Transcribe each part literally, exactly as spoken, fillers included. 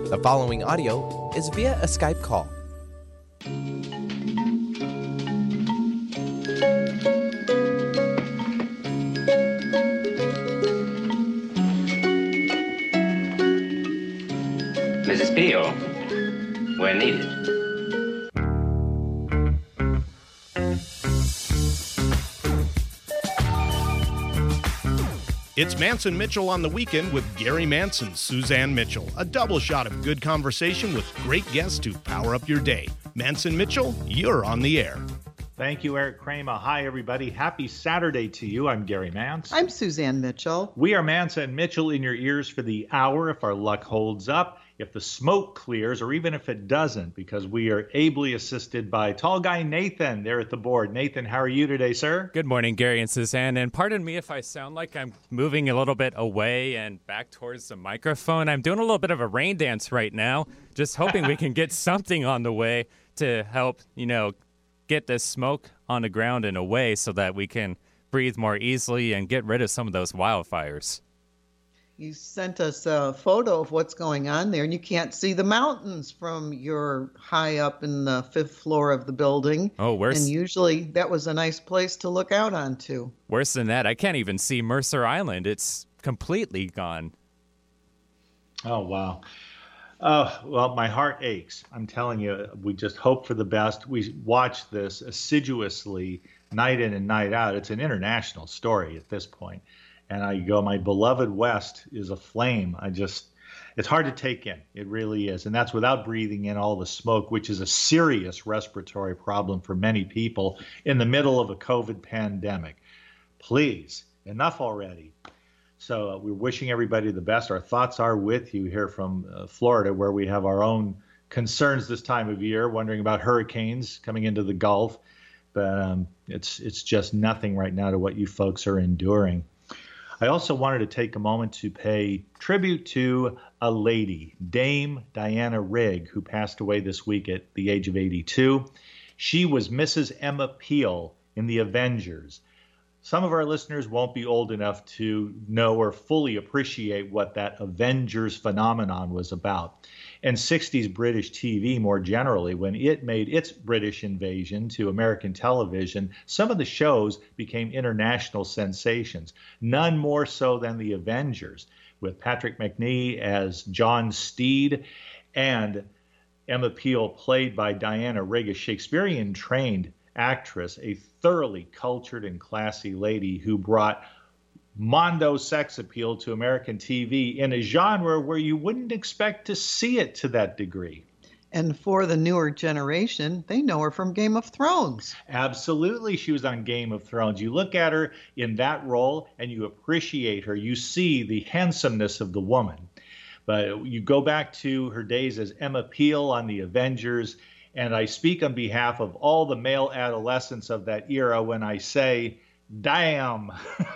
The following audio is via a Skype call. Missus Peel, we're needed. It's Manson Mitchell on the Weekend with Gary Manson, Suzanne Mitchell. A double shot of good conversation with great guests to power up your day. Manson Mitchell, you're on the air. Thank you, Eric Kramer. Hi, everybody. Happy Saturday to you. I'm Gary Mance. I'm Suzanne Mitchell. We are Manson and Mitchell in your ears for the hour if our luck holds up, if the smoke clears, or even if it doesn't, because we are ably assisted by tall guy Nathan there at the board. Nathan, how are you today, sir? Good morning, Gary and Suzanne. And pardon me if I sound like I'm moving a little bit away and back towards the microphone. I'm doing a little bit of a rain dance right now, just hoping we can get something on the way to help, you know, get this smoke on the ground and away so that we can breathe more easily and get rid of some of those wildfires. You sent us a photo of what's going on there, and you can't see the mountains from your high up in the fifth floor of the building. Oh, worse. And usually that was a nice place to look out onto. Worse than that, I can't even see Mercer Island. It's completely gone. Oh, wow. Oh, well, my heart aches. I'm telling you, we just hope for the best. We watch this assiduously night in and night out. It's an international story at this point. And I go, my beloved West is aflame. I just, it's hard to take in. It really is. And that's without breathing in all the smoke, which is a serious respiratory problem for many people in the middle of a COVID pandemic. Please, enough already. So uh, we're wishing everybody the best. Our thoughts are with you here from uh, Florida, where we have our own concerns this time of year, wondering about hurricanes coming into the Gulf. But um, it's it's just nothing right now to what you folks are enduring. I also wanted to take a moment to pay tribute to a lady, Dame Diana Rigg, who passed away this week at the age of eighty-two. She was Missus Emma Peel in The Avengers. Some of our listeners won't be old enough to know or fully appreciate what that Avengers phenomenon was about. And sixties British T V more generally, when it made its British invasion to American television, some of the shows became international sensations, none more so than The Avengers, with Patrick Macnee as John Steed and Emma Peel played by Diana Rigg, a Shakespearean-trained actress, a thoroughly cultured and classy lady who brought mondo sex appeal to American T V in a genre where you wouldn't expect to see it to that degree. And for the newer generation, they know her from Game of Thrones. Absolutely. She was on Game of Thrones. You look at her in that role and you appreciate her. You see the handsomeness of the woman. But you go back to her days as Emma Peel on The Avengers, and I speak on behalf of all the male adolescents of that era when I say, damn.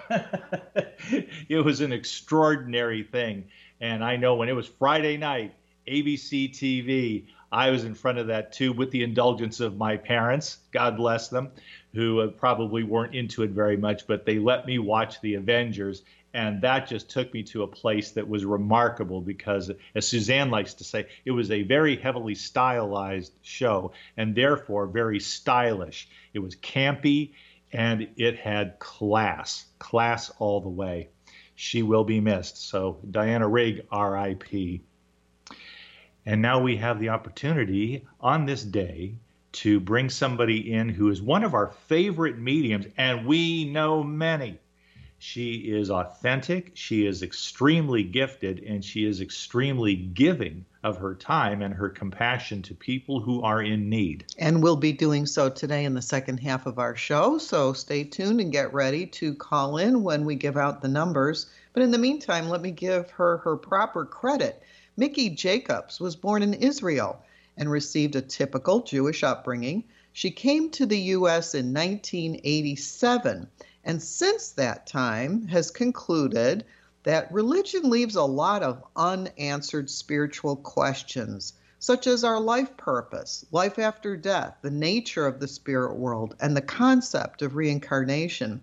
It was an extraordinary thing. And I know when it was Friday night, A B C T V, I was in front of that too with the indulgence of my parents, God bless them, who uh, probably weren't into it very much, but they let me watch The Avengers. And that just took me to a place that was remarkable because, as Suzanne likes to say, it was a very heavily stylized show and therefore very stylish. It was campy and it had class, class all the way. She will be missed. So Diana Rigg, R I P And now we have the opportunity on this day to bring somebody in who is one of our favorite mediums, and we know many. She is authentic, she is extremely gifted, and she is extremely giving of her time and her compassion to people who are in need. And we'll be doing so today in the second half of our show, so stay tuned and get ready to call in when we give out the numbers. But in the meantime, let me give her her proper credit. Mickey Jacobs was born in Israel and received a typical Jewish upbringing. She came to the U S in nineteen eighty-seven. And since that time has concluded that religion leaves a lot of unanswered spiritual questions, such as our life purpose, life after death, the nature of the spirit world, and the concept of reincarnation.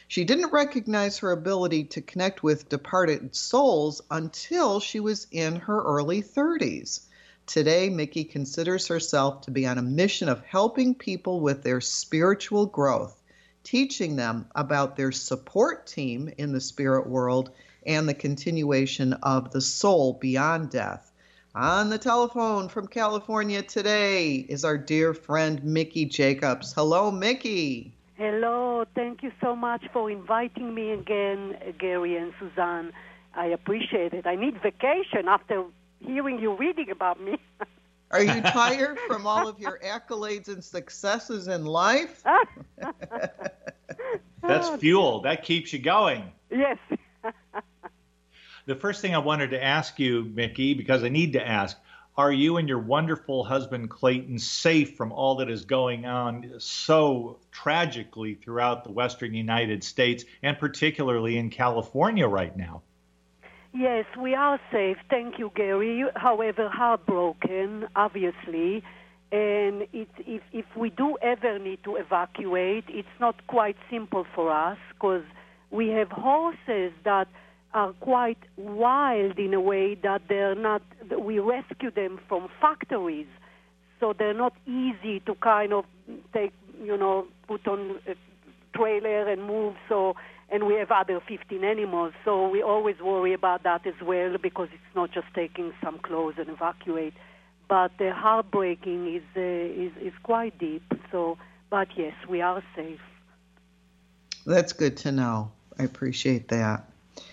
She didn't recognize her ability to connect with departed souls until she was in her early thirties. Today, Mickey considers herself to be on a mission of helping people with their spiritual growth, teaching them about their support team in the spirit world and the continuation of the soul beyond death. On the telephone from California today is our dear friend Mickey Jacobs. Hello, Mickey. Hello. Thank you so much for inviting me again, Gary and Suzanne. I appreciate it. I need vacation after hearing you reading about me. Are you tired from all of your accolades and successes in life? That's fuel. That keeps you going. Yes. The first thing I wanted to ask you, Mickey, because I need to ask, are you and your wonderful husband, Clayton, safe from all that is going on so tragically throughout the Western United States and particularly in California right now? Yes, we are safe. Thank you, Gary. However, heartbroken, obviously. And it, if, if we do ever need to evacuate, it's not quite simple for us because we have horses that are quite wild in a way that they're not, we rescue them from factories. So they're not easy to kind of take, you know, put on a trailer and move. So, and we have other fifteen animals. So we always worry about that as well because it's not just taking some clothes and evacuate. But the heartbreaking is, uh, is, is quite deep. So, but yes, we are safe. That's good to know. I appreciate that.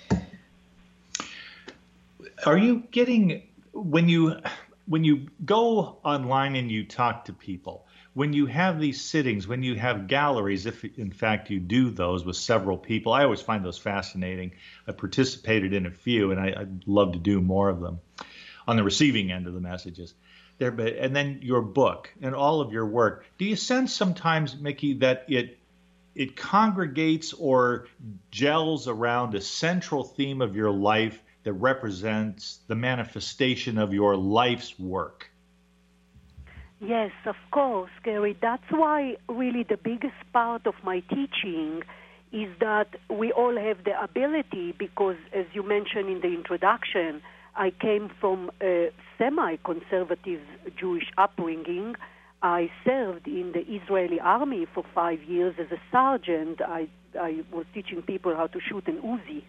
Are you getting, when you when you go online and you talk to people, when you have these sittings, when you have galleries, if in fact you do those with several people, I always find those fascinating. I participated in a few, and I, I'd love to do more of them on the receiving end of the messages. There, but and then your book and all of your work. Do you sense sometimes, Mickey, that it it congregates or gels around a central theme of your life that represents the manifestation of your life's work? Yes, of course, Gary. That's why really the biggest part of my teaching is that we all have the ability because, as you mentioned in the introduction, I came from a semi-conservative Jewish upbringing. I served in the Israeli army for five years as a sergeant. I, I was teaching people how to shoot an Uzi.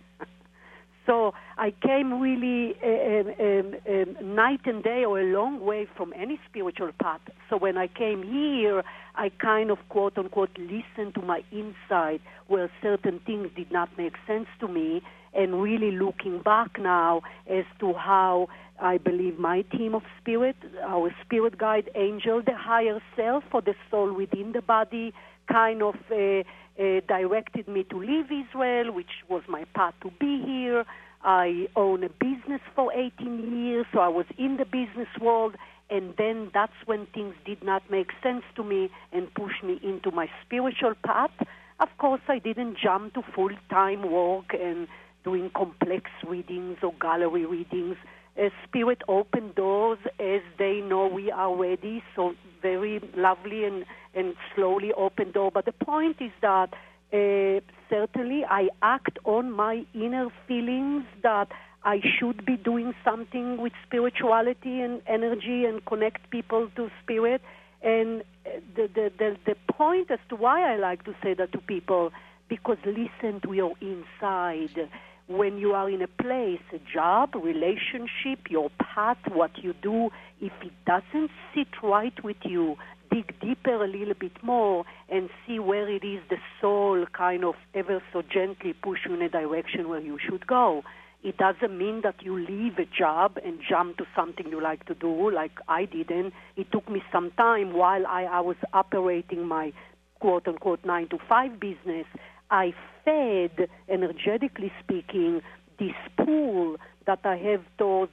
So I came really um, um, um, night and day or a long way from any spiritual path. So when I came here, I kind of, quote-unquote, listened to my inside where certain things did not make sense to me, and really looking back now as to how I believe my team of spirit, our spirit guide angel, the higher self or the soul within the body, kind of uh, uh, directed me to leave Israel, which was my path to be here. I own a business for eighteen years, so I was in the business world, and then that's when things did not make sense to me and pushed me into my spiritual path. Of course, I didn't jump to full-time work and doing complex readings or gallery readings. Uh, Spirit opened doors as they know we are ready, so very lovely and, and slowly open door. But the point is that uh, certainly I act on my inner feelings that I should be doing something with spirituality and energy and connect people to spirit. And the, the, the, the point as to why I like to say that to people, because listen to your inside. When you are in a place, a job, relationship, your path, what you do, if it doesn't sit right with you, dig deeper a little bit more and see where it is the soul kind of ever so gently push you in a direction where you should go. It doesn't mean that you leave a job and jump to something you like to do, like I didn't. It took me some time while I, I was operating my quote-unquote nine to five business. I fed, energetically speaking, this pool that I have towards,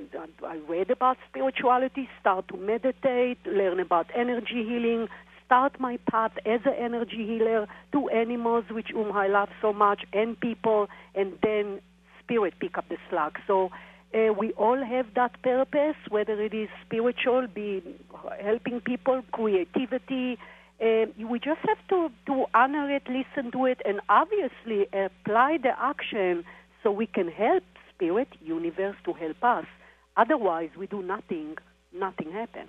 I read about spirituality, start to meditate, learn about energy healing, start my path as an energy healer to animals, which whom I love so much, and people, and then spirit pick up the slack. So uh, we all have that purpose, whether it is spiritual, be helping people, creativity, Uh, we just have to, to honor it, listen to it, and obviously apply the action so we can help Spirit, universe to help us. Otherwise, we do nothing, nothing happens.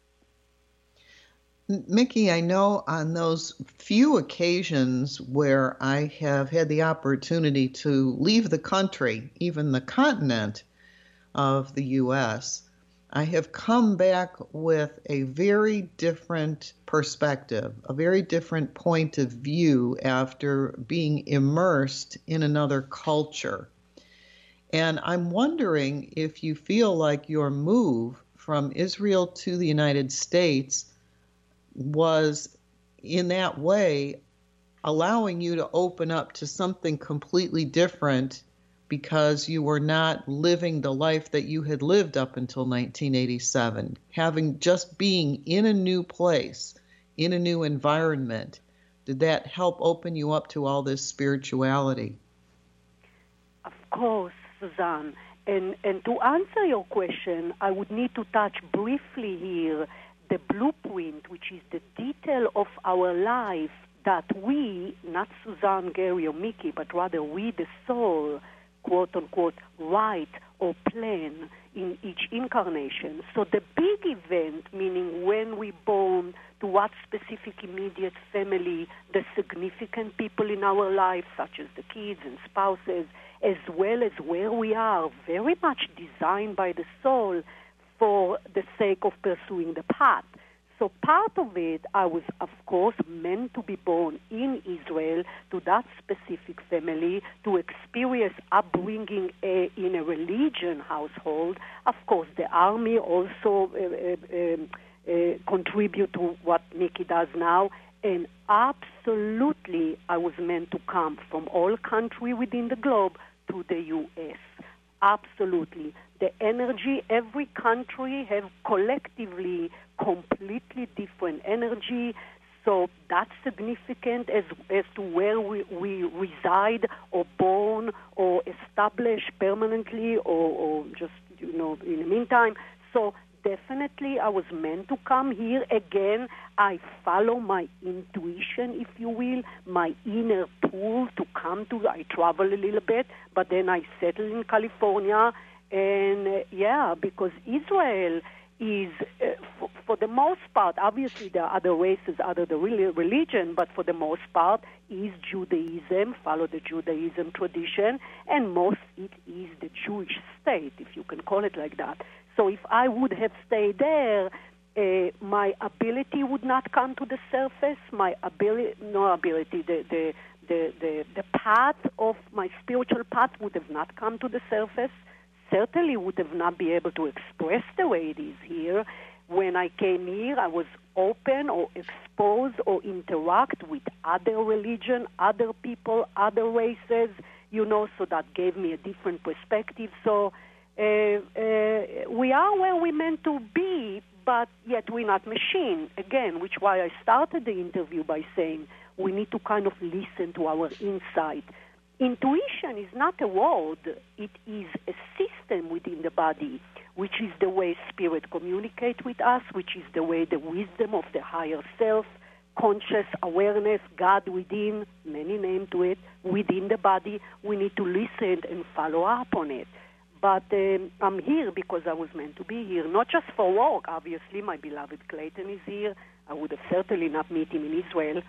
Mickey, I know on those few occasions where I have had the opportunity to leave the country, even the continent of the U S, I have come back with a very different perspective, a very different point of view after being immersed in another culture. And I'm wondering if you feel like your move from Israel to the United States was in that way allowing you to open up to something completely different because you were not living the life that you had lived up until nineteen eighty-seven. Having just being in a new place, in a new environment, did that help open you up to all this spirituality? Of course, Suzanne. And, and to answer your question, I would need to touch briefly here the blueprint, which is the detail of our life that we, not Suzanne, Gary, or Mickey, but rather we, the soul, quote-unquote, write or plan in each incarnation. So the big event, meaning when we born, to what specific immediate family, the significant people in our life, such as the kids and spouses, as well as where we are, very much designed by the soul for the sake of pursuing the path. So part of it, I was, of course, meant to be born in Israel to that specific family, to experience upbringing a, in a religion household. Of course, the army also uh, uh, uh, contribute to what Mickey does now. And absolutely, I was meant to come from all countries within the globe to the U S Absolutely. The energy, every country have collectively completely different energy, so that's significant as as to where we, we reside or born or establish permanently or, or just, you know, in the meantime. So definitely I was meant to come here. Again, I follow my intuition, if you will, my inner pull to come to, I travel a little bit, but then I settle in California. And uh, yeah, because Israel is, uh, f- for the most part, obviously there are other races, other the religion, but for the most part is Judaism, follow the Judaism tradition, and most it is the Jewish state, if you can call it like that. So if I would have stayed there, uh, my ability would not come to the surface. My ability, no ability, the the the the, the path of my spiritual path would have not come to the surface. Certainly would have not been able to express the way it is here. When I came here, I was open or exposed or interact with other religion, other people, other races, you know, so that gave me a different perspective. So uh, uh, we are where we're meant to be, but yet we're not machine. Again, which why I started the interview by saying we need to kind of listen to our insight. Intuition is not a word, it is a system within the body, which is the way spirit communicates with us, which is the way the wisdom of the higher self, conscious awareness, God within, many names to it, within the body. We need to listen and follow up on it. But um, I'm here because I was meant to be here, not just for work. Obviously, my beloved Clayton is here. I would have certainly not met him in Israel.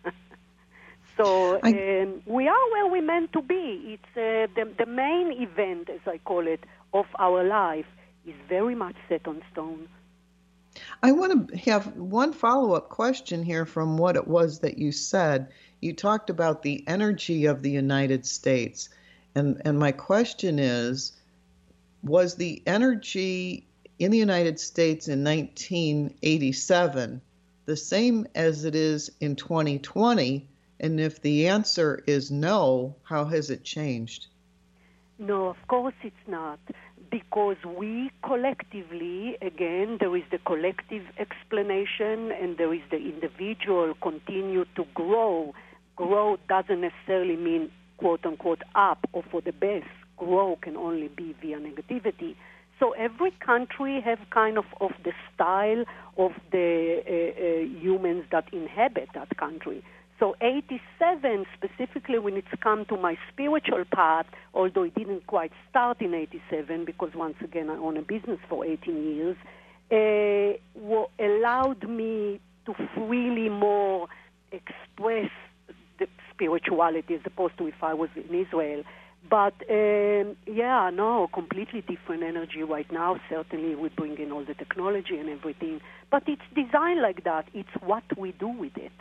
So um, we are where we're meant to be. It's uh, the, the main event, as I call it, of our life is very much set on stone. I want to have one follow-up question here from what it was that you said. You talked about the energy of the United States. And, and my question is, was the energy in the United States in nineteen eighty-seven the same as it is in twenty twenty? And if the answer is no, how has it changed? No, of course it's not. Because we collectively, again, there is the collective explanation and there is the individual continue to grow. Grow doesn't necessarily mean, quote-unquote, up or for the best. Grow can only be via negativity. So every country have kind of, of the style of the uh, uh, humans that inhabit that country. So eighty-seven, specifically when it's come to my spiritual path, although it didn't quite start in eighty-seven, because once again I own a business for eighteen years, uh, w- allowed me to freely more express the spirituality as opposed to if I was in Israel. But, um, yeah, no, completely different energy right now. Certainly we bring in all the technology and everything. But it's designed like that. It's what we do with it.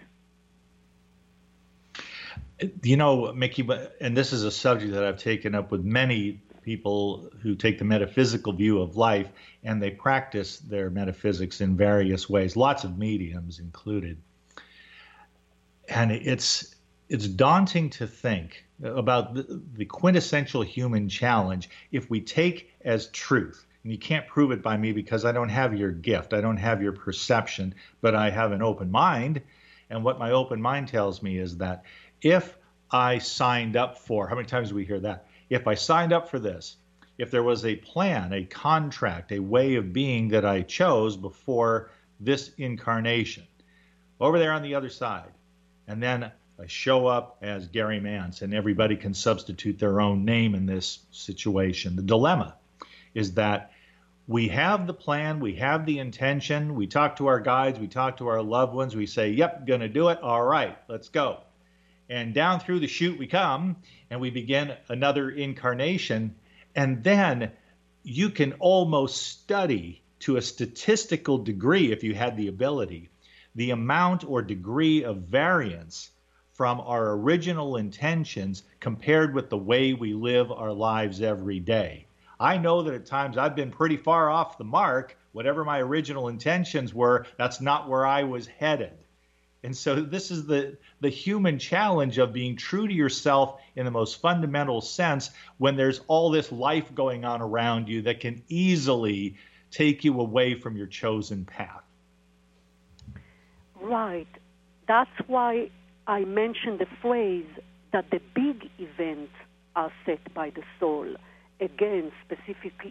You know, Mickey, and this is a subject that I've taken up with many people who take the metaphysical view of life, and they practice their metaphysics in various ways, lots of mediums included. And it's it's daunting to think about the, the quintessential human challenge if we take as truth, and you can't prove it by me because I don't have your gift, I don't have your perception, but I have an open mind. And what my open mind tells me is that if I signed up for, how many times do we hear that? If I signed up for this, if there was a plan, a contract, a way of being that I chose before this incarnation, over there on the other side, and then I show up as Gary Mance, and everybody can substitute their own name in this situation. The dilemma is that we have the plan, we have the intention, we talk to our guides, we talk to our loved ones, we say, yep, gonna do it, all right, let's go. And down through the chute we come, and we begin another incarnation, and then you can almost study to a statistical degree, if you had the ability, the amount or degree of variance from our original intentions compared with the way we live our lives every day. I know that at times I've been pretty far off the mark. Whatever my original intentions were, that's not where I was headed. And so this is the, the human challenge of being true to yourself in the most fundamental sense when there's all this life going on around you that can easily take you away from your chosen path. Right. That's why I mentioned the phrase that the big events are set by the soul. Again, specifically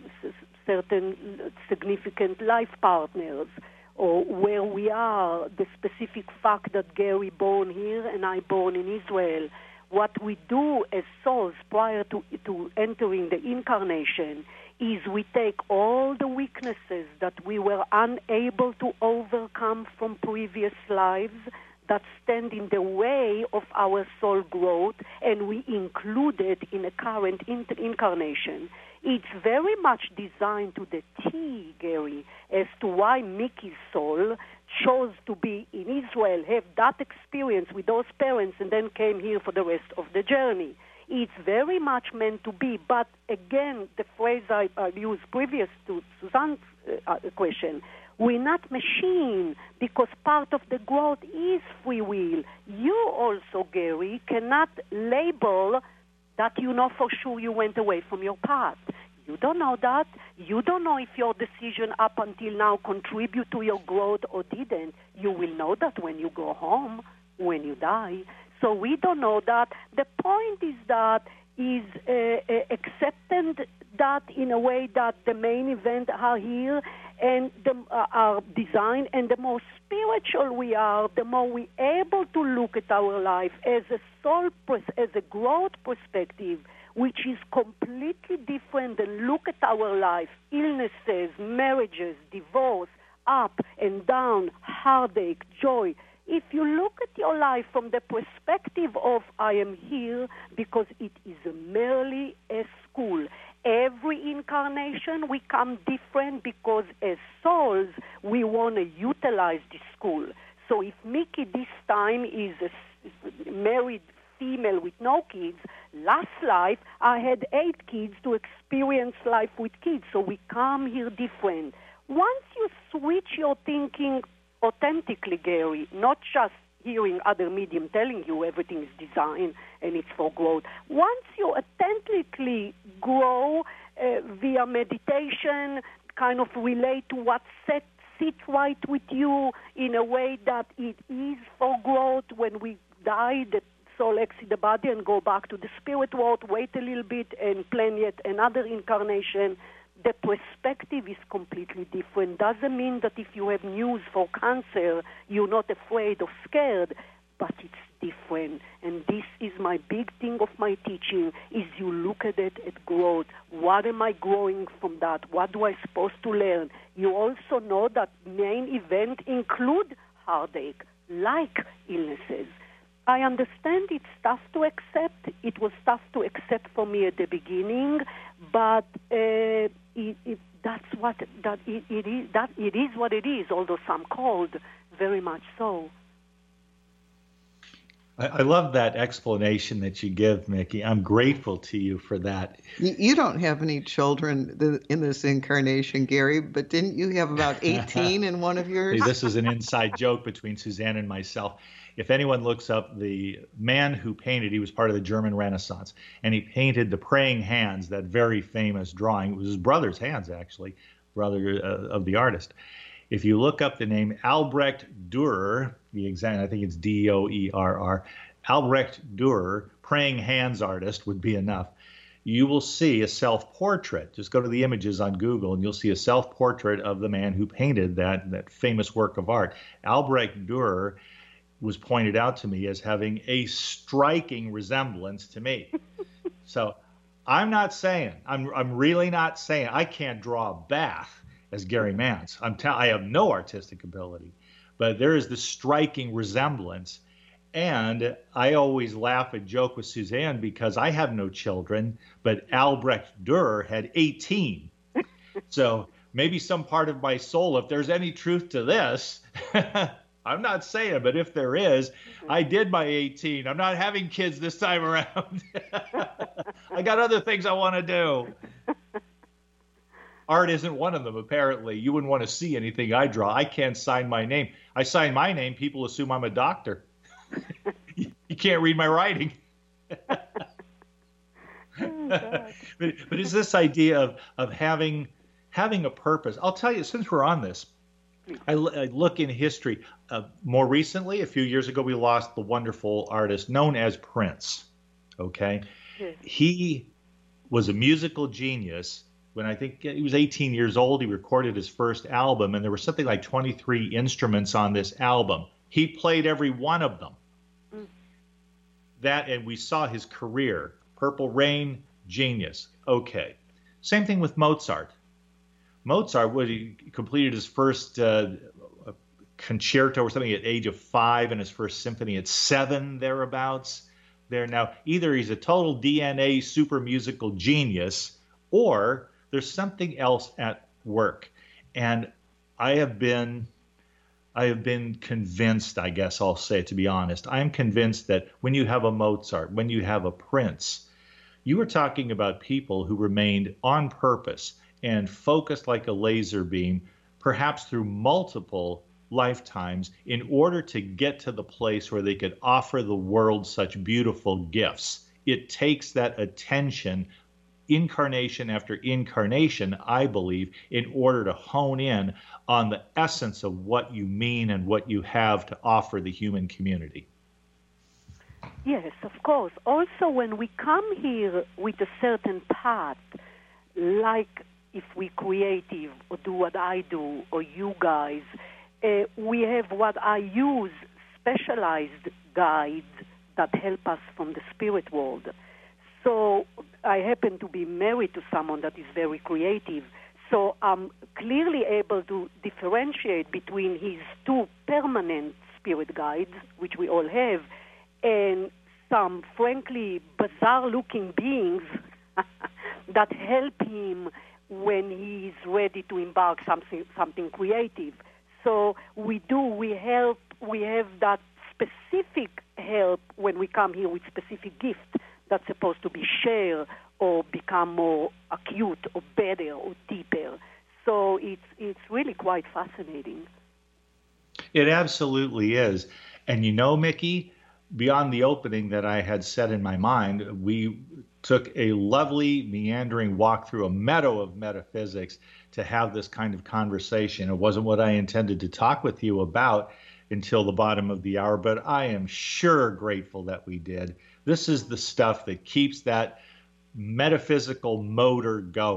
certain significant life partners, or where we are, the specific fact that Gary born here and I born in Israel. What we do as souls prior to, to entering the incarnation is we take all the weaknesses that we were unable to overcome from previous lives that stand in the way of our soul growth, and we include it in a current inter- incarnation. It's very much designed to the T, Gary, as to why Mickey's soul chose to be in Israel, have that experience with those parents, and then came here for the rest of the journey. It's very much meant to be, but again, the phrase I, I used previous to Suzanne's uh, question, we're not machine, because part of the growth is free will. You also, Gary, cannot label that you know for sure you went away from your path. You don't know that. You don't know if your decision up until now contribute to your growth or didn't. You will know that when you go home, when you die. So we don't know that. The point is that is uh, uh, accepting that in a way that the main event are here and the, uh, are designed, and the more spiritual we are, the more we're able to look at our life as a soul, pers- as a growth perspective, which is completely different than look at our life, illnesses, marriages, divorce, up and down, heartache, joy. If you look at your life from the perspective of I am here because it is merely a school. Every incarnation we come different because as souls we want to utilize this school. So if Mickey this time is a married female with no kids, last life I had eight kids to experience life with kids. So we come here different. Once you switch your thinking authentically, Gary, not just hearing other medium telling you everything is designed and it's for growth. Once you authentically grow uh, via meditation, kind of relate to what set, sit right with you in a way that it is for growth. When we die, the soul exits the body and go back to the spirit world, wait a little bit and plan yet another incarnation. the perspective is completely different. Doesn't mean that if you have news for cancer, you're not afraid or scared, but it's different. And this is my big thing of my teaching, is you look at it at growth. What am I growing from that? What do I supposed to learn? You also know that main event include heartache, like illnesses. I understand it's tough to accept. It was tough to accept for me at the beginning, but uh, it, it, that's what that it, it is. That it is what it is. Although some cold, very much so. I, I love that explanation that you give, Mickey. I'm grateful to you for that. You, you don't have any children th- in this incarnation, Gary, but didn't you have about eighteen in one of yours? Hey, this is an inside joke between Suzanne and myself. If anyone looks up the man who painted, he was part of the German Renaissance, and he painted the praying hands, that very famous drawing. It was his brother's hands, actually, brother uh, of the artist. If you look up the name Albrecht Dürer, the exact, I think it's D O E R R, Albrecht Dürer, praying hands artist would be enough. You will see a self-portrait. Just go to the images on Google, and you'll see a self-portrait of the man who painted that, that famous work of art. Albrecht Dürer was pointed out to me as having a striking resemblance to me. So I'm not saying, I'm I'm really not saying I can't draw a bath as Gary Mance. I'm t- I have no artistic ability, but there is this striking resemblance. And I always laugh and joke with Suzanne because I have no children, but Albrecht Dürer had eighteen. So maybe some part of my soul, if there's any truth to this, I'm not saying, but if there is, I did my eighteen. I'm not having kids this time around. I got other things I want to do. Art isn't one of them, apparently. You wouldn't want to see anything I draw. I can't sign my name. I sign my name, people assume I'm a doctor. You can't read my writing. Oh, but, but it's this idea of, of having having a purpose. I'll tell you, since we're on this, I, I look in history. Uh, more recently, a few years ago, we lost the wonderful artist known as Prince. Okay, yes. He was a musical genius. When I think he was eighteen years old, he recorded his first album, and there were something like twenty-three instruments on this album. He played every one of them. Mm. That, and we saw his career. Purple Rain, genius. Okay. Same thing with Mozart. Mozart, when he completed his first uh, concerto or something at age of five, and his first symphony at seven, thereabouts. There now, either he's a total D N A super musical genius, or there's something else at work. And I have been, I have been convinced, I guess I'll say, to be honest, I'm convinced that when you have a Mozart, when you have a Prince, you are talking about people who remained on purpose and focused like a laser beam, perhaps through multiple lifetimes, in order to get to the place where they could offer the world such beautiful gifts. It takes that attention, incarnation after incarnation, I believe, in order to hone in on the essence of what you mean and what you have to offer the human community. Yes, of course. Also, when we come here with a certain path, like if we're creative or do what I do or you guys, uh, we have what I use, specialized guides that help us from the spirit world. So I happen to be married to someone that is very creative. So I'm clearly able to differentiate between his two permanent spirit guides, which we all have, and some frankly bizarre-looking beings that help him when he's ready to embark something something creative. So we do, we help, we have that specific help when we come here with specific gift that's supposed to be shared or become more acute or better or deeper. So it's it's really quite fascinating. It absolutely is. And you know, Mickey, beyond the opening that I had set in my mind, we took a lovely meandering walk through a meadow of metaphysics to have this kind of conversation. It wasn't what I intended to talk with you about until the bottom of the hour, but I am sure grateful that we did. This is the stuff that keeps that metaphysical motor going.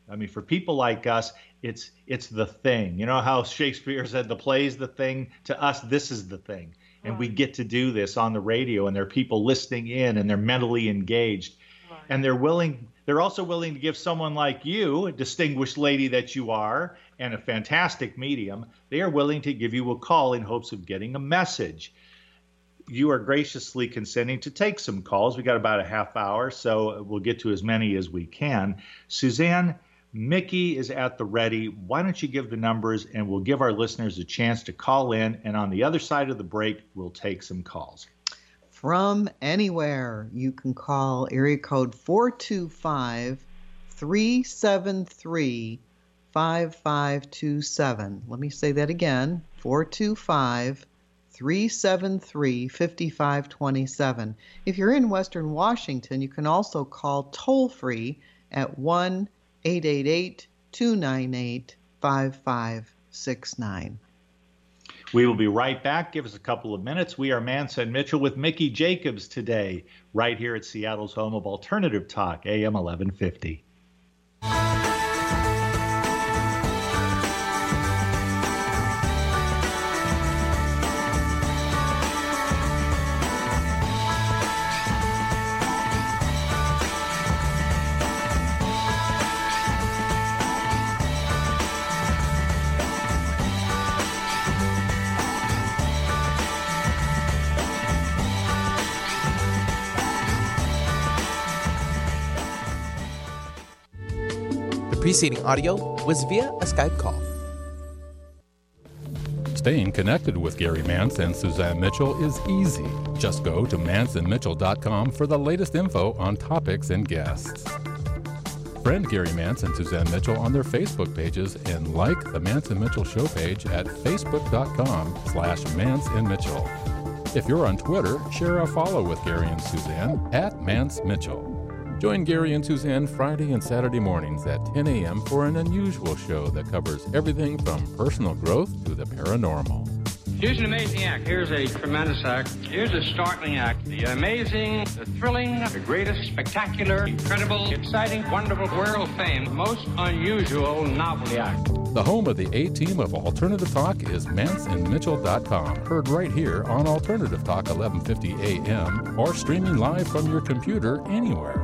I mean, for people like us, it's it's the thing. You know how Shakespeare said the play's the thing? To us, this is the thing. And right. we get to do this on the radio, and there are people listening in, and they're mentally engaged. Right. And they're willing, they're also willing to give someone like you, a distinguished lady that you are, and a fantastic medium, they are willing to give you a call in hopes of getting a message. You are graciously consenting to take some calls. We got about a half hour, so we'll get to as many as we can. Suzanne, Mickey is at the ready. Why don't you give the numbers, and we'll give our listeners a chance to call in, and on the other side of the break, we'll take some calls. From anywhere, you can call area code four two five, three seven three, five five two seven. Let me say that again, four two five, three seven three, five five two seven. If you're in Western Washington, you can also call toll-free at one eight eight eight, two nine eight, five five six nine. We will be right back. Give us a couple of minutes. We are Mance and Mitchell with Mickey Jacobs today, right here at Seattle's home of Alternative Talk, A M eleven fifty. Preceding audio was via a Skype call. Staying connected with Gary Mance and Suzanne Mitchell is easy. Just go to mance and mitchell dot com for the latest info on topics and guests. Friend Gary Mance and Suzanne Mitchell on their Facebook pages and like the Mance and Mitchell show page at facebook.com slash Mance and Mitchell. If you're on Twitter, share a follow with Gary and Suzanne at Mance Mitchell. Join Gary and Suzanne Friday and Saturday mornings at ten a.m. for an unusual show that covers everything from personal growth to the paranormal. Here's an amazing act. Here's a tremendous act. Here's a startling act. The amazing, the thrilling, the greatest, spectacular, incredible, exciting, wonderful, world famed, most unusual novelty act. The home of the A-Team of Alternative Talk is mance and mitchell dot com. Heard right here on Alternative Talk eleven fifty A M or streaming live from your computer anywhere.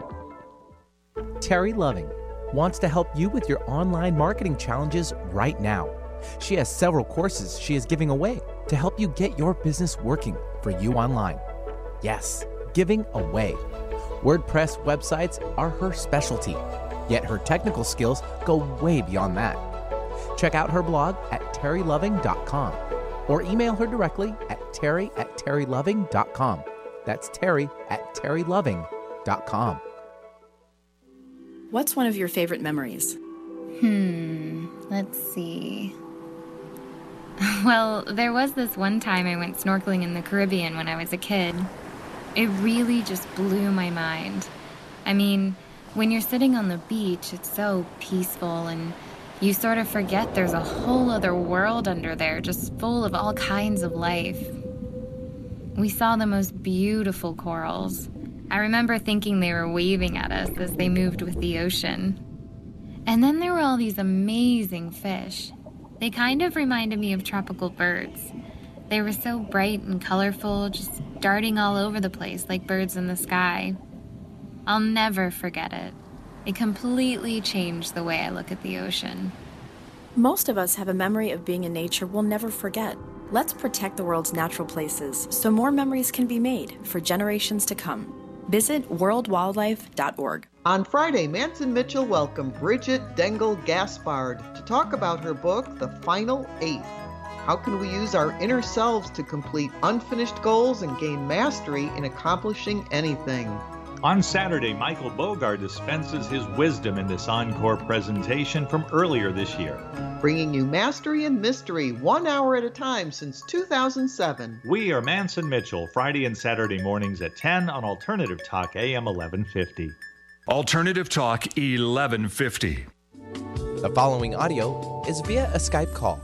Terry Loving wants to help you with your online marketing challenges right now. She has several courses she is giving away to help you get your business working for you online. Yes, giving away. WordPress websites are her specialty, yet her technical skills go way beyond that. Check out her blog at terry loving dot com or email her directly at terry at terry loving dot com. That's Terry at terry loving dot com. What's one of your favorite memories? Hmm, let's see. Well, there was this one time I went snorkeling in the Caribbean when I was a kid. It really just blew my mind. I mean, when you're sitting on the beach, it's so peaceful and you sort of forget there's a whole other world under there just full of all kinds of life. We saw the most beautiful corals. I remember thinking they were waving at us as they moved with the ocean. And then there were all these amazing fish. They kind of reminded me of tropical birds. They were so bright and colorful, just darting all over the place like birds in the sky. I'll never forget it. It completely changed the way I look at the ocean. Most of us have a memory of being in nature we'll never forget. Let's protect the world's natural places so more memories can be made for generations to come. Visit world wildlife dot org. On Friday, Mance and Mitchell welcome Bridget Dengel Gaspard to talk about her book, The Final Eighth. How can we use our inner selves to complete unfinished goals and gain mastery in accomplishing anything? On Saturday, Michael Bogart dispenses his wisdom in this encore presentation from earlier this year. Bringing you mastery and mystery one hour at a time since two thousand seven. We are Mance and Mitchell, Friday and Saturday mornings at ten on Alternative Talk A M eleven fifty. Alternative Talk eleven fifty. The following audio is via a Skype call.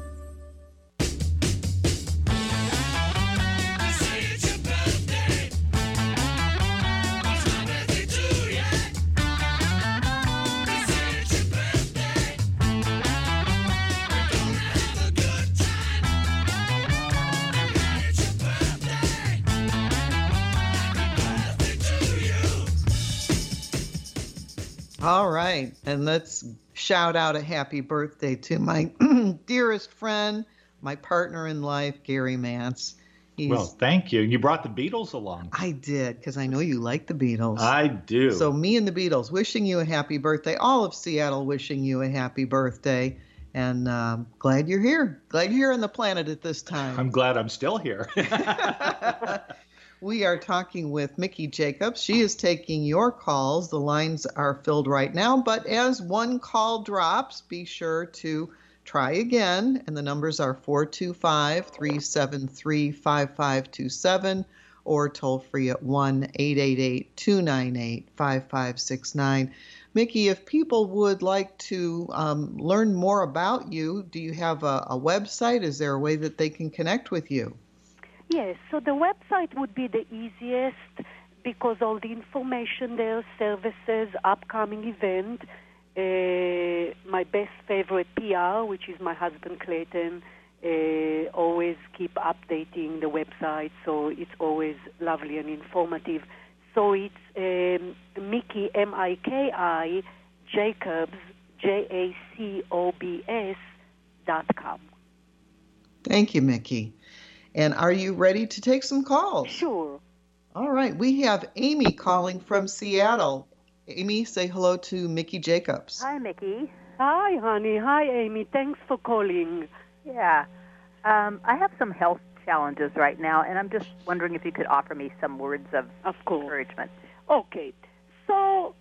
All right. And let's shout out a happy birthday to my dearest friend, my partner in life, Gary Mance. He's, well, thank you. You brought the Beatles along. I did, because I know you like the Beatles. I do. So me and the Beatles wishing you a happy birthday. All of Seattle wishing you a happy birthday. And um, glad you're here. Glad you're here on the planet at this time. I'm glad I'm still here. We are talking with Mickey Jacobs. She is taking your calls. The lines are filled right now, but as one call drops, be sure to try again. And the numbers are four two five, three seven three, five five two seven or toll free at one eight eight eight, two nine eight, five five six nine. Mickey, if people would like to um, learn more about you, do you have a, a website? Is there a way that they can connect with you? Yes, so the website would be the easiest because all the information there, services, upcoming event, uh, my best favorite P R, which is my husband Clayton, uh, always keep updating the website, so it's always lovely and informative. So it's um, Mickey, M I K I, Jacobs, J A C O B S dot com. Thank you, Mickey. And are you ready to take some calls? Sure. All right. We have Amy calling from Seattle. Amy, say hello to Mickey Jacobs. Hi, Mickey. Hi, honey. Hi, Amy. Thanks for calling. Yeah. Um, I have some health challenges right now, and I'm just wondering if you could offer me some words of, of course. encouragement. Okay. So,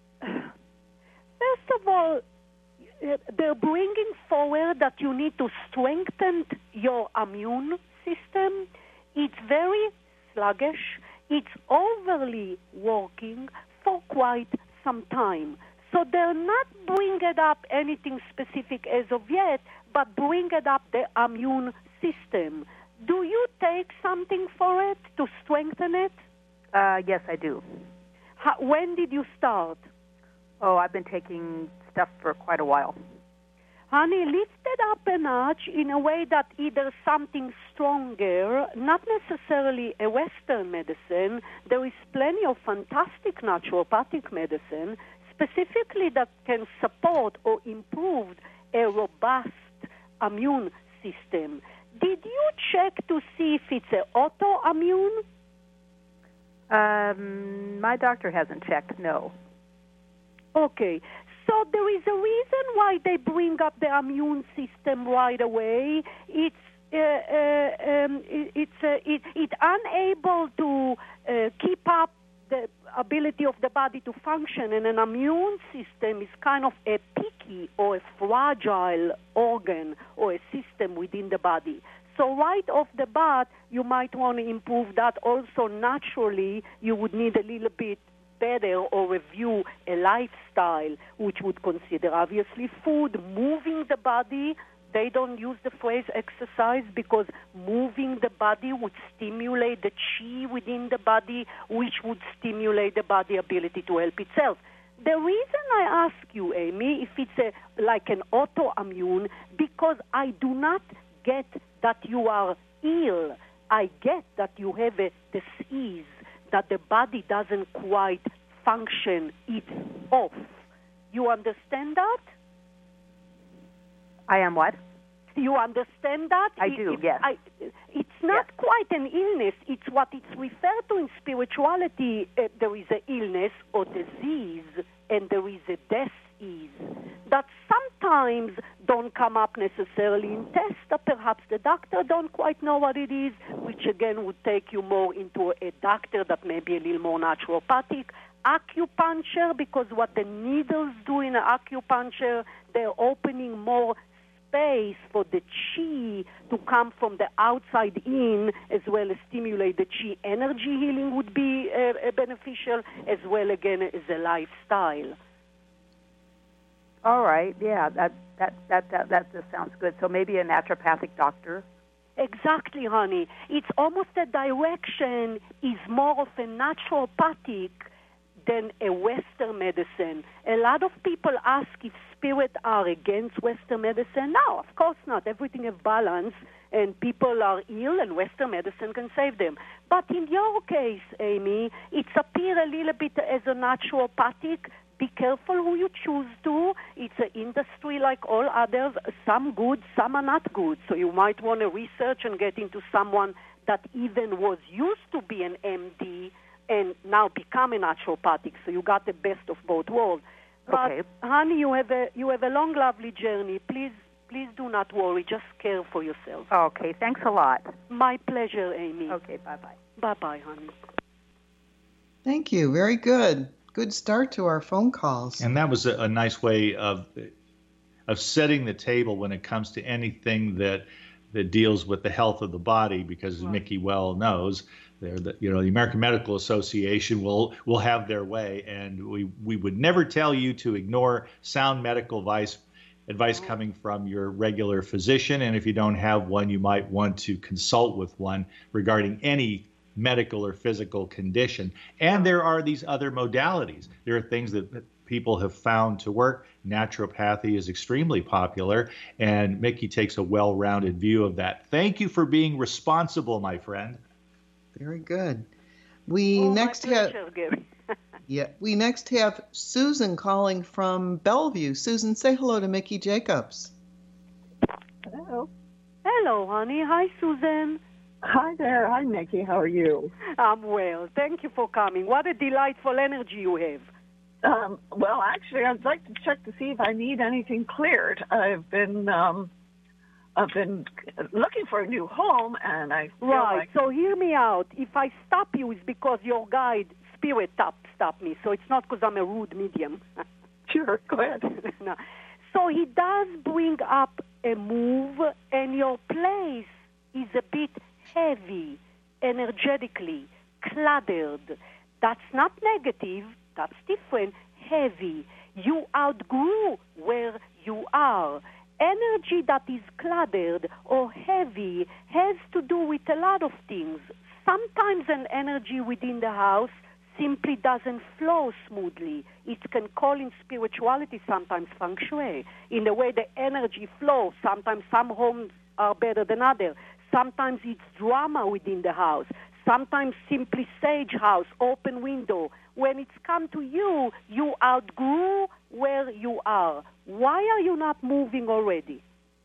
first of all, they're bringing forward that you need to strengthen your immune system. It's very sluggish. It's overly working for quite some time. So they're not bringing up anything specific as of yet, but bringing up the immune system. Do you take something for it to strengthen it? Uh, yes, I do. How, when did you start? Oh, I've been taking stuff for quite a while. Honey, lift it up a notch in a way that either something stronger, not necessarily a Western medicine. There is plenty of fantastic naturopathic medicine, specifically that can support or improve a robust immune system. Did you check to see if it's an autoimmune? Um, my doctor hasn't checked, no. Okay. So there is a reason why they bring up the immune system right away. It's uh, uh, um, it, it's uh, it, it unable to uh, keep up the ability of the body to function, and an immune system is kind of a picky or a fragile organ or a system within the body. So right off the bat, you might want to improve that. Also, naturally, you would need a little bit better or review a lifestyle, which would consider obviously food, moving the body. They don't use the phrase exercise because moving the body would stimulate the chi within the body, which would stimulate the body ability to help itself. The reason I ask you, Amy, if it's a, like an autoimmune, because I do not get that you are ill. I get that you have a disease, that the body doesn't quite function it off. You understand that? I am what? You understand that? I do, it, yes. I, it's not yes. quite an illness. It's what it's referred to in spirituality. Uh, there is an illness or disease, and there is a disease that sometimes don't come up necessarily in tests, that perhaps the doctor don't quite know what it is, which again would take you more into a doctor that may be a little more naturopathic. Acupuncture, because what the needles do in acupuncture, they're opening more space for the chi to come from the outside in, as well as stimulate the chi. Energy healing would be uh, beneficial, as well again as a lifestyle. All right, yeah, that that that that, that just sounds good. So maybe a naturopathic doctor. Exactly, honey. It's almost the direction is more of a naturopathic than a Western medicine. A lot of people ask if spirits are against Western medicine. No, of course not. Everything is balanced, and people are ill, and Western medicine can save them. But in your case, Amy, it's appear a little bit as a naturopathic be careful who you choose to. It's an industry like all others. Some good, some are not good. So you might want to research and get into someone that even was used to be an M D and now become a naturopathic. So you got the best of both worlds. But, Okay. honey, you have a you have a long, lovely journey. Please, please do not worry. Just care for yourself. Okay, thanks a lot. My pleasure, Amy. Okay, bye-bye. Bye-bye, honey. Thank you. Very good. Good start to our phone calls. And that was a, a nice way of of setting the table when it comes to anything that that deals with the health of the body, because as Right. Mickey well knows, they're the, you know, the American Medical Association will will have their way, and we we would never tell you to ignore sound medical advice advice coming from your regular physician. And if you don't have one, you might want to consult with one regarding any medical or physical condition. And there are these other modalities. There are things that that people have found to work. Naturopathy is extremely popular, and Mickey takes a well-rounded view of that. Thank you for being responsible, my friend. Very good. We Oh, next my have pleasure, Gary. yeah. We next have Susan calling from Bellevue. Susan, say hello to Mickey Jacobs. Hello. Hello, honey. Hi, Susan. Hi there. Hi, Mickey. How are you? I'm well. Thank you for coming. What a delightful energy you have. Um, well, actually, I'd like to check to see if I need anything cleared. I've been um, I've been looking for a new home, and I feel Right. like So hear me out. If I stop you, it's because your guide, Spirit, stopped stop me. So it's not because I'm a rude medium. Sure, go ahead. No. So he does bring up a move, and your place is a bit heavy, energetically, cluttered. That's not negative. That's different. Heavy. You outgrew where you are. Energy that is cluttered or heavy has to do with a lot of things. Sometimes an energy within the house simply doesn't flow smoothly. It can call in spirituality sometimes feng shui. In the way the energy flows, sometimes some homes are better than others. Sometimes it's drama within the house. Sometimes simply sage house, open window. When it's come to you, you outgrew where you are. Why are you not moving already?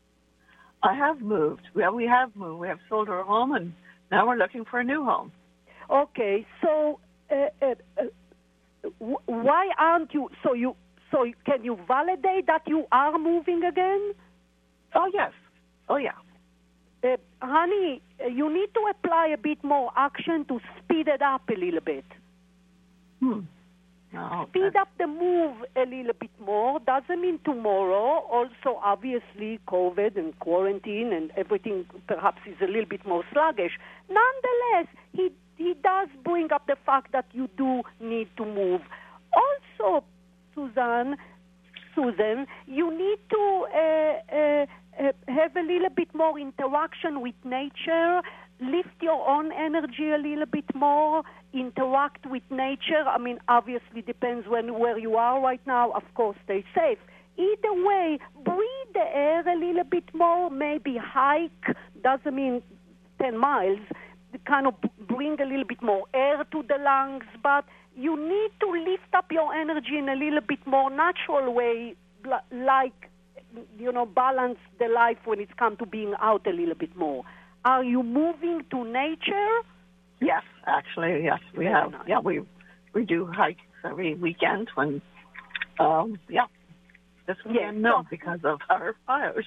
I have moved. Well, we have moved. We have sold our home, and now we're looking for a new home. Okay, so uh, uh, uh, w- why aren't you? So you, so can you validate that you are moving again? Oh yes. Oh yeah. Uh, honey, uh, you need to apply a bit more action to speed it up a little bit. Hmm. No, Speed up the move a little bit more. Doesn't mean tomorrow. Also, obviously, COVID and quarantine and everything perhaps is a little bit more sluggish. Nonetheless, he he does bring up the fact that you do need to move. Also, Suzanne, Susan, you need to uh, uh, uh, have a little bit more interaction with nature. Lift your own energy a little bit more, interact with nature. I mean, obviously depends when where you are right now. Of course, stay safe. Either way, breathe the air a little bit more, maybe hike. Doesn't mean ten miles. Kind of bring a little bit more air to the lungs, but you need to lift up your energy in a little bit more natural way, like, you know, balance the life when it's come to being out a little bit more. Are you moving to nature? Yes, actually, yes, we Very have. nice. Yeah, we we do hikes every weekend when, um, yeah, this weekend Yes, no, so- because of our fires.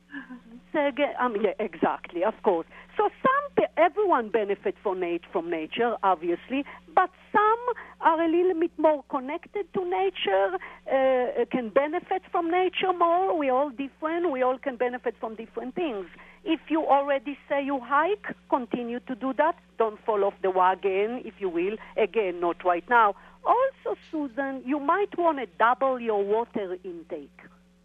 Say again, I mean, yeah, exactly, of course. So some, pe- everyone benefits from, nat- from nature, obviously, but some are a little bit more connected to nature, uh, can benefit from nature more. We're all different. We all can benefit from different things. If you already say you hike, continue to do that. Don't fall off the wagon, if you will. Again, not right now. Also, Susan, you might want to double your water intake.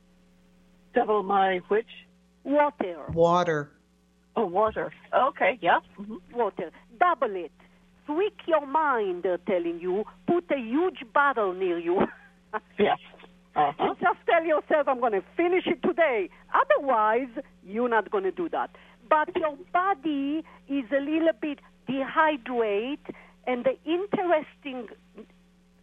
Double my which? Water. Water. Oh, water. Okay, yeah. Mm-hmm. Water. Double it. Trick your mind, they're telling you. Put a huge bottle near you. Yes. Uh-huh. And just tell yourself, I'm going to finish it today. Otherwise, you're not going to do that. But your body is a little bit dehydrated, and the interesting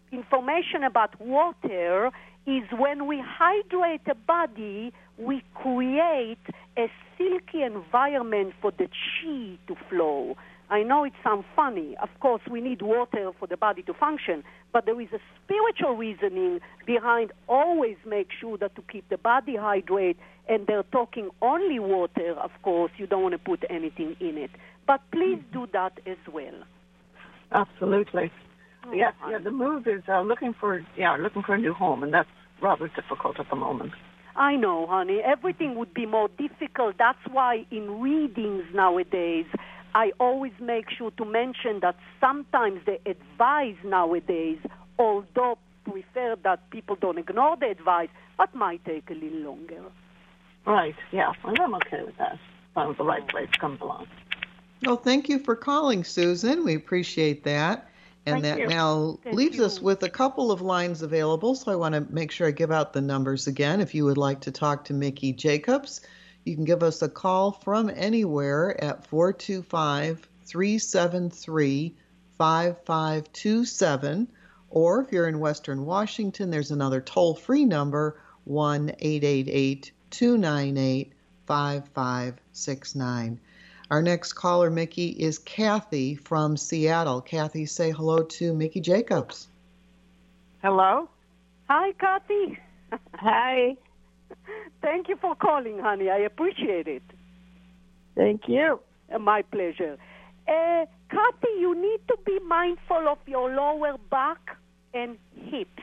information about water is when we hydrate a body, we create a silky environment for the chi to flow. I know it sounds funny. Of course, we need water for the body to function, but there is a spiritual reasoning behind always make sure that to keep the body hydrated, and they're talking only water, of course. You don't want to put anything in it. But please do that as well. Absolutely. Oh, yeah, yeah. The move is uh, looking for yeah looking for a new home, and that's rather difficult at the moment. I know, honey. Everything would be more difficult. That's why in readings nowadays, I always make sure to mention that sometimes the advice nowadays, although prefer that people don't ignore the advice, but might take a little longer. Right. Yeah. Well, I'm okay with that. When the right place comes along. Well, thank you for calling, Susan. We appreciate that. And Thank that you. now Thank leaves you. us with a couple of lines available. So I want to make sure I give out the numbers again. If you would like to talk to Mickey Jacobs, you can give us a call from anywhere at four two five, three seven three, five five two seven. Or if you're in Western Washington, there's another toll-free number, one eight eight eight, two nine eight, five five six nine. Our next caller, Mickey, is Kathy from Seattle. Kathy, say hello to Mickey Jacobs. Hello? Hi, Kathy. Hi. Thank you for calling, honey. I appreciate it. Thank you. Uh, my pleasure. Uh, Kathy, you need to be mindful of your lower back and hips.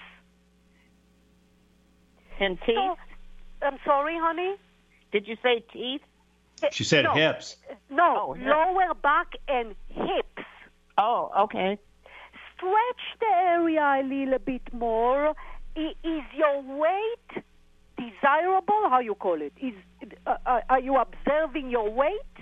And teeth? So, I'm sorry, honey? Did you say teeth? She said no. hips. No, Oh, hips. lower back and hips. Oh, okay. Stretch the area a little bit more. I- is your weight desirable? How you call it? Is uh, uh, are you observing your weight?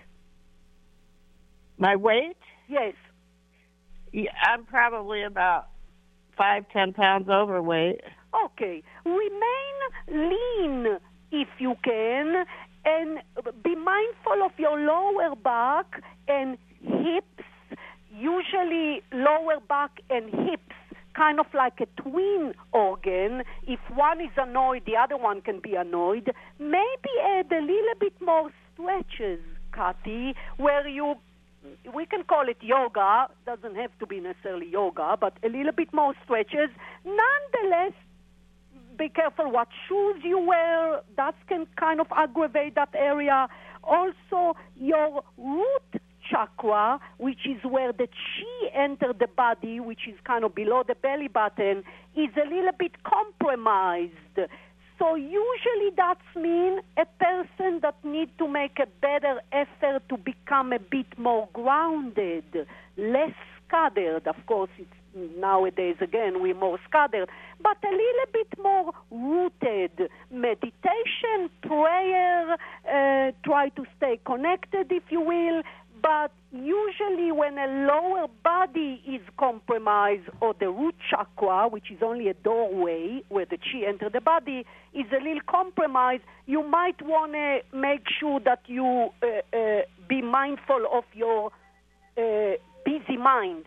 My weight? Yes. Yeah, I'm probably about five, ten pounds overweight. Okay. Remain lean if you can, and be mindful of your lower back and hips. Usually lower back and hips, kind of like a twin organ. If one is annoyed, the other one can be annoyed. Maybe add a little bit more stretches, Kathy, where you, we can call it yoga, doesn't have to be necessarily yoga, but a little bit more stretches. Nonetheless, be careful what shoes you wear. That can kind of aggravate that area. Also, your root chakra, which is where the chi enters the body, which is kind of below the belly button, is a little bit compromised. So usually that's mean a person that needs to make a better effort to become a bit more grounded, less scattered. Of course, it's nowadays, again, we're more scattered, but a little bit more rooted. Meditation, prayer, uh, try to stay connected, if you will, but usually when a lower body is compromised, or the root chakra, which is only a doorway where the chi enters the body, is a little compromised, you might want to make sure that you uh, uh, be mindful of your uh, busy mind.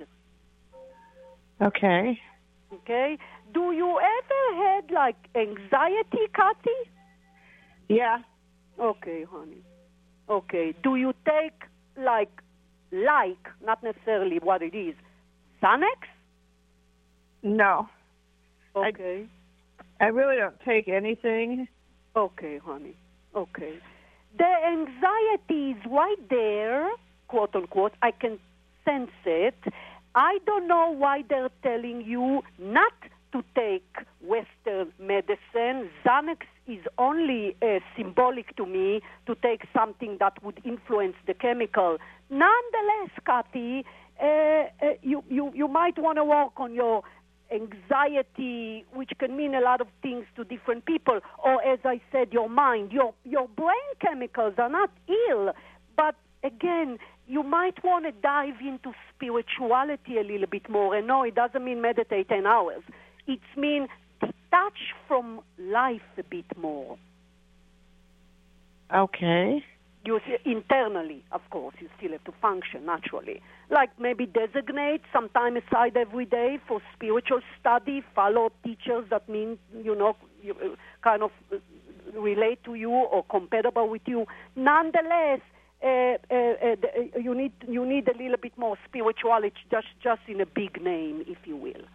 Okay. Okay. Do you ever had like anxiety, Kathy? Yeah. Okay, honey. Okay. Do you take like, like, not necessarily what it is, Xanax? No. Okay. I, I really don't take anything. Okay, honey. Okay. The anxiety is right there, quote unquote. I can sense it. I don't know why they're telling you not to take Western medicine. Xanax is only uh, symbolic to me to take something that would influence the chemical. Nonetheless, Kathy, uh, uh, you, you, you might want to work on your anxiety, which can mean a lot of things to different people, or as I said, your mind. Your, your brain chemicals are not ill, but again, you might want to dive into spirituality a little bit more. And no, it doesn't mean meditate ten hours. It means detach from life a bit more. Okay. You see, internally, of course, you still have to function naturally. Like maybe designate some time aside every day for spiritual study, follow teachers that mean, you know, you, uh, kind of uh, relate to you or compatible with you. Nonetheless, uh, uh, uh, you need you need a little bit more spirituality, just just in a big name, if you will.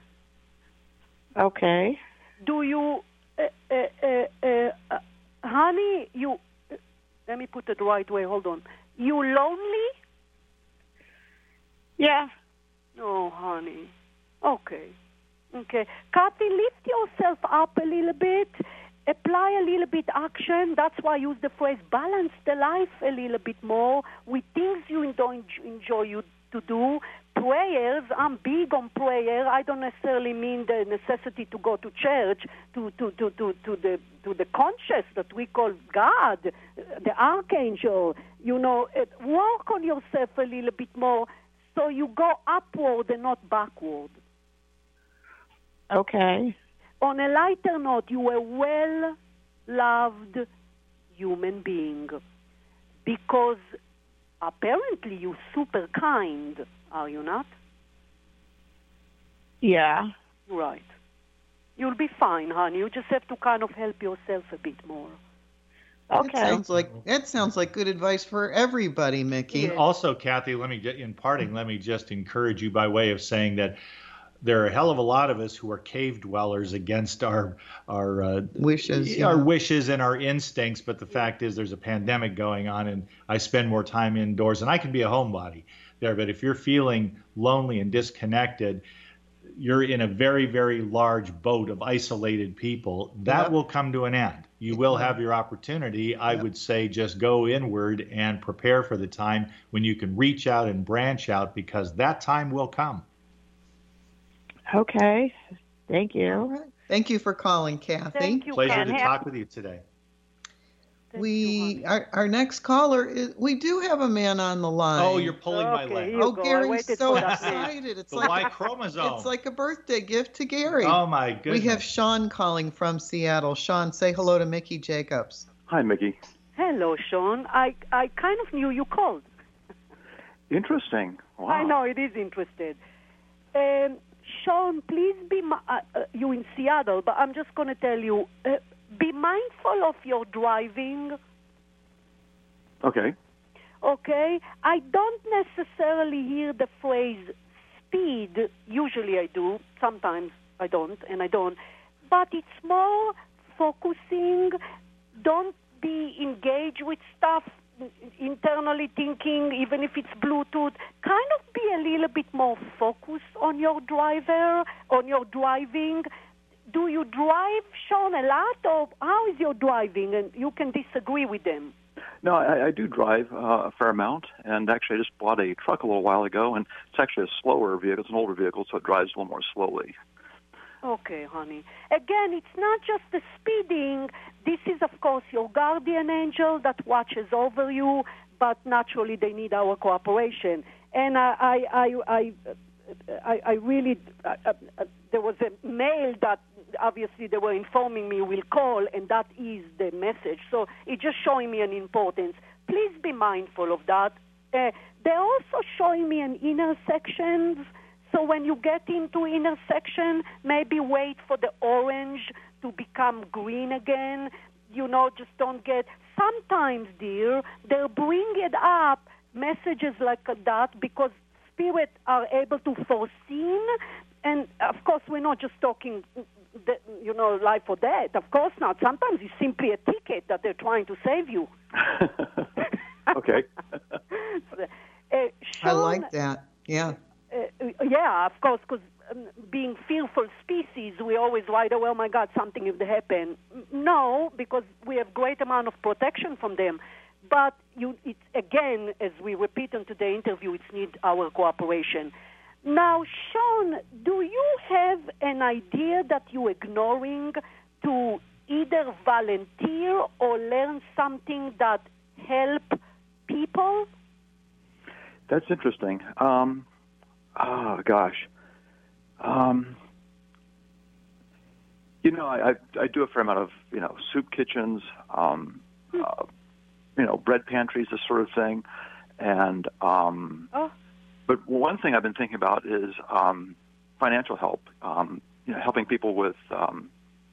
Okay. Do you, uh, uh, uh, uh, honey? You. Let me put it the right way. Hold on. You lonely? Yeah. Oh, honey. Okay. Okay. Kathy, lift yourself up a little bit. Apply a little bit action. That's why I use the phrase balance the life a little bit more with things you enjoy, enjoy you to do. Prayers, I'm big on prayer. I don't necessarily mean the necessity to go to church, to, to, to, to, to the to the conscious that we call God, the archangel. You know, work on yourself a little bit more so you go upward and not backward. Okay. On a lighter note, you are a well-loved human being because apparently you're super kind. Are you not? Yeah. Right. You'll be fine, honey. You just have to kind of help yourself a bit more. Okay. That sounds like that sounds like good advice for everybody, Mickey. And also, Kathy, let me get in parting. Let me just encourage you by way of saying that there are a hell of a lot of us who are cave dwellers against our our uh, wishes, our yeah. wishes and our instincts. But the fact is, there's a pandemic going on, and I spend more time indoors, and I can be a homebody there. But if you're feeling lonely and disconnected, you're in a very, very large boat of isolated people. That Yep. will come to an end. You will have your opportunity. I Yep. would say just go inward and prepare for the time when you can reach out and branch out, because that time will come. Okay. Thank you. All right. Thank you for calling, Kathy. Thank you, Pleasure Kathy. to talk with you today. We our, our next caller is we do have a man on the line. Oh, you're pulling my Okay, leg. here you Oh, go. I Gary's waited so for that name. excited. It's The like Y chromosome. it's like a birthday gift to Gary. Oh, my goodness. We have Sean calling from Seattle. Sean, say hello to Mickey Jacobs. Hi, Mickey. Hello, Sean. I, I kind of knew you called. Interesting. Wow. I know, it is interested. Um, Sean, please be, mi- uh, uh, you in Seattle, but I'm just going to tell you, uh, be mindful of your driving, Okay. okay? I don't necessarily hear the phrase speed. Usually I do. Sometimes I don't, and I don't. But it's more focusing. Don't be engaged with stuff, internally thinking, even if it's Bluetooth. Kind of be a little bit more focused on your driver, on your driving. Do you drive, Sean, a lot, or how is your driving? And you can disagree with them. No, I, I do drive uh, a fair amount, and actually I just bought a truck a little while ago, and it's actually a slower vehicle. It's an older vehicle, so it drives a little more slowly. Okay, honey. Again, it's not just the speeding. This is, of course, your guardian angel that watches over you, but naturally they need our cooperation. And I, I, I, I, I, I really, uh, uh, there was a mail that obviously they were informing me will call, and that is the message. So it's just showing me an importance. Please be mindful of that. Uh, they're also showing me an intersections. So when you get into intersection, maybe wait for the orange to become green again. You know, just don't get... Sometimes, dear, they're bringing up messages like that because spirits are able to foresee. And, of course, we're not just talking, you know, life or death. Of course not. Sometimes it's simply a ticket that they're trying to save you. Okay. uh, I Sean, like that. Yeah. Uh, yeah, of course, because um, being fearful species, we always write, oh, my God, something if they happen. No, because we have great amount of protection from them. But you, it's, again, as we repeat in today's interview, it needs our cooperation. Now, Sean, do you have an idea that you're ignoring to either volunteer or learn something that help people? That's interesting. Um, oh, gosh. Um, you know, I, I I do a fair amount of, you know, soup kitchens, um, uh, you know, bread pantries, this sort of thing. And um, oh. But one thing I've been thinking about is um, financial help, um, you know, helping people with um,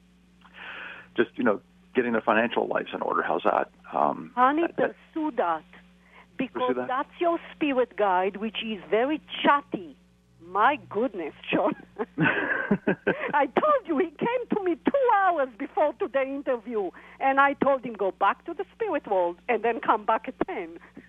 just, you know, getting their financial lives in order. How's that? Um, Honey, that, that, pursue that. Because pursue that? that's your spirit guide, which is very chatty. My goodness, John. I told you, he came to me two hours before today's interview, and I told him, go back to the spirit world and then come back at ten.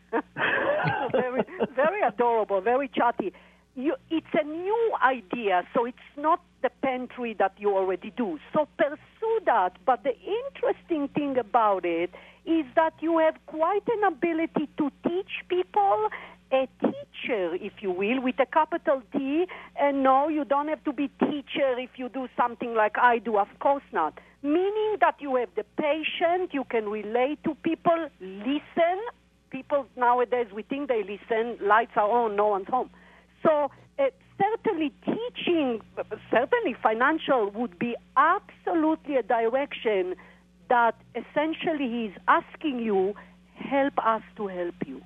very, very adorable, very chatty. You, it's a new idea, so it's not the pantry that you already do. So pursue that. But the interesting thing about it is that you have quite an ability to teach people, a teacher, if you will, with a capital T. And no, you don't have to be teacher if you do something like I do, of course not. Meaning that you have the patient, you can relate to people, listen. People nowadays, we think they listen, lights are on, no one's home. So uh, certainly teaching, certainly financial, would be absolutely a direction that essentially he's asking you, help us to help you.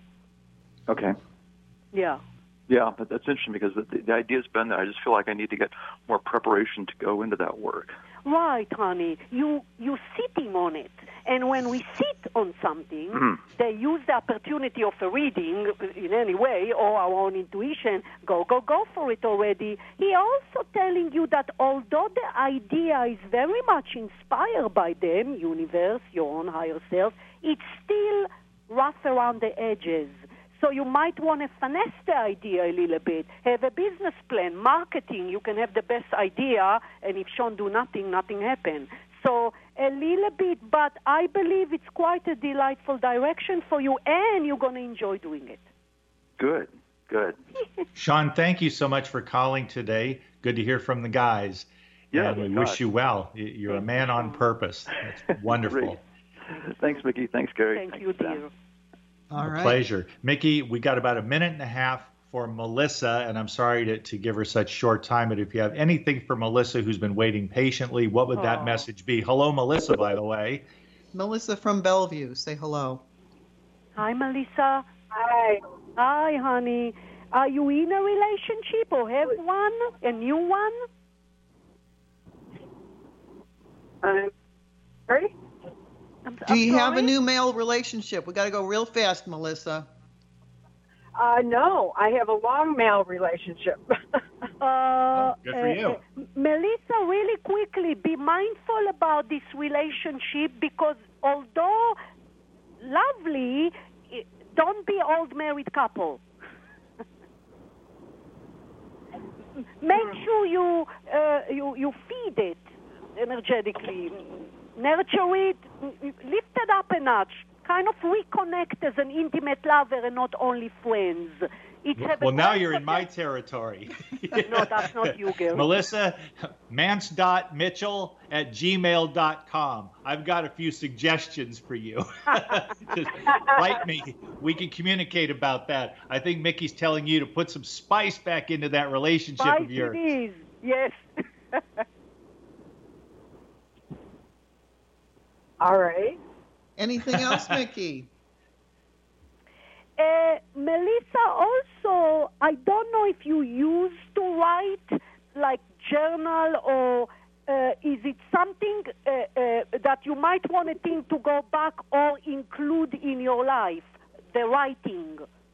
Okay. Yeah. Yeah, but that's interesting because the, the idea's been there. I just feel like I need to get more preparation to go into that work. Right, honey. You, you're sitting on it. And when we sit on something, mm-hmm. they use the opportunity of a reading in any way or our own intuition. Go, go, go for it already. He also telling you that although the idea is very much inspired by them, universe, your own higher self, it's still rough around the edges. So you might want to finesse the idea a little bit. Have a business plan, marketing. You can have the best idea, and if Sean do nothing, nothing happen. So a little bit, but I believe it's quite a delightful direction for you, and you're going to enjoy doing it. Good, good. Sean, thank you so much for calling today. Good to hear from the guys. Yeah, and we gosh. wish you well. You're a man on purpose. That's wonderful. Thanks, Mickey. Thanks, Gary. Thank Thanks, you, Sam. dear. All a right. pleasure. Mickey, we got about a minute and a half for Melissa, and I'm sorry to, to give her such short time, but if you have anything for Melissa who's been waiting patiently, what would that Oh. message be? Hello, Melissa, by the way. Melissa from Bellevue, say hello. Hi, Melissa. Hi. Hi, honey. Are you in a relationship or have one, a new one? Um, sorry? I'm, Do I'm you have a sorry? new male relationship? We got to go real fast, Melissa. Uh, no, I have a long male relationship. Uh, Good for uh, you. uh, Melissa, really quickly, be mindful about this relationship because although lovely, i- don't be old married couple. Make sure you, uh, you you feed it energetically, nurture it, lift it up a notch, kind of reconnect as an intimate lover and not only friends. It's have a Well, now great you're in my potential- territory. No, that's not you, Gary. Melissa, mance dot mitchell at gmail dot com. I've got a few suggestions for you. Just write me. We can communicate about that. I think Mickey's telling you to put some spice back into that relationship Spice of yours. it is, yes. All right. Anything else, Mickey? Uh, Melissa, also, I don't know if you used to write like journal or uh, is it something uh, uh, that you might want to think to go back or include in your life, the writing?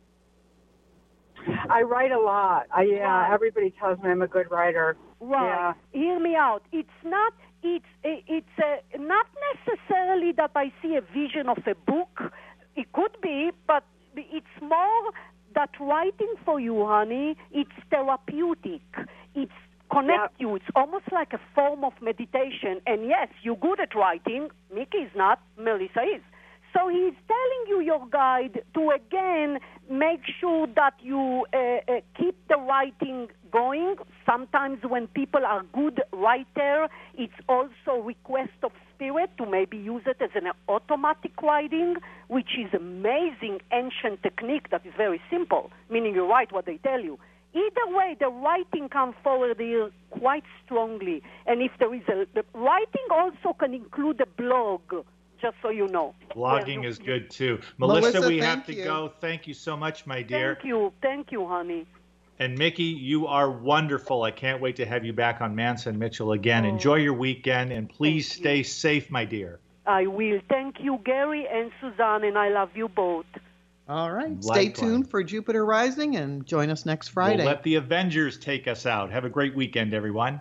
I write a lot. I, yeah, Right. everybody tells me I'm a good writer. Right. Hear me out. It's not. It's. It's uh, not necessarily that I see a vision of a book. It could be, but it's more that writing for you, honey. It's therapeutic. It's connect you. It's almost like a form of meditation. And yes, you're good at writing. Mickey is not. Melissa is. So he's telling you, your guide, to again make sure that you uh, uh, keep the writing going. Sometimes when people are good writer, it's also request of spirit to maybe use it as an automatic writing, which is amazing ancient technique that is very simple, meaning you write what they tell you. Either way, the writing comes forward here quite strongly. And if there is a, the writing also can include a blog. just so you know. Blogging Yeah, is you- good too. Melissa, Melissa, we thank have to you. go. Thank you so much, my dear. Thank you. Thank you, honey. And Mickey, you are wonderful. I can't wait to have you back on Manson Mitchell again. Oh. Enjoy your weekend, and please stay safe, my dear. I will. Thank you, Gary and Suzanne, and I love you both. All right. Stay Likewise. tuned for Jupiter Rising and join us next Friday. We'll let the Avengers take us out. Have a great weekend, everyone.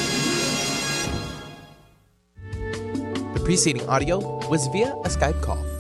The preceding audio was via a Skype call.